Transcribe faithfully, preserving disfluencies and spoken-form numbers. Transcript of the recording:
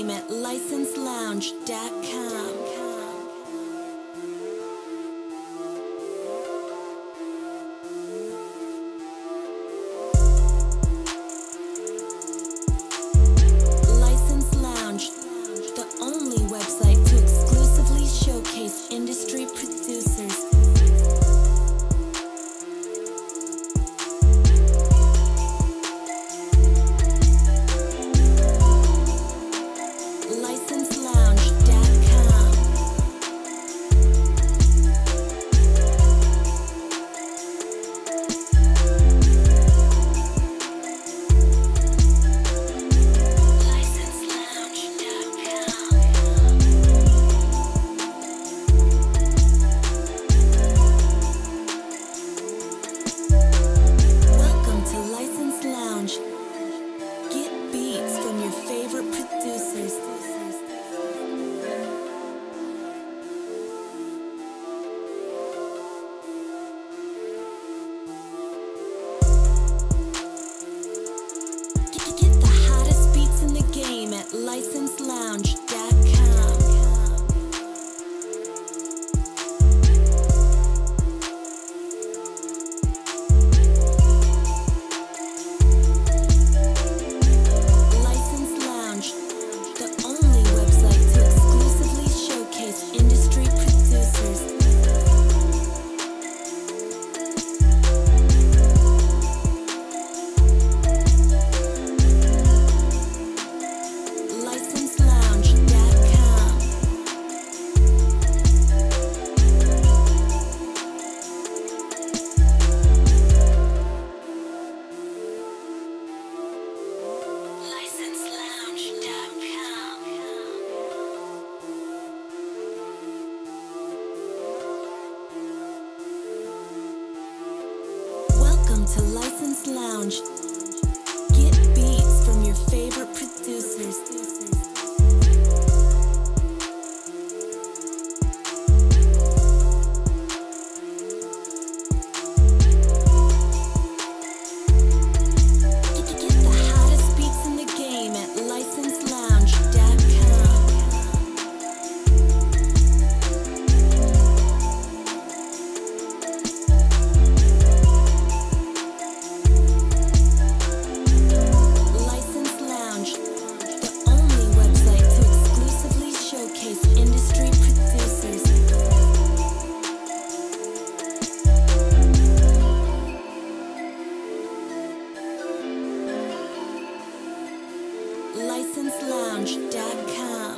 game at license lounge dot com. License Lounge, the only website to exclusively showcase industry producers. license lounge dot com. Welcome to License Lounge. Get beats from your favorite producers. Get the hottest beats in the game at license lounge dot com. License Lounge, the only website to exclusively showcase industry producers. license lounge dot com. license lounge dot com. Welcome to License Lounge. Get beats from your favorite producers. Get the hottest beats in the game at license lounge dot com. License Lounge, the only website to exclusively showcase industry producers. license lounge dot com.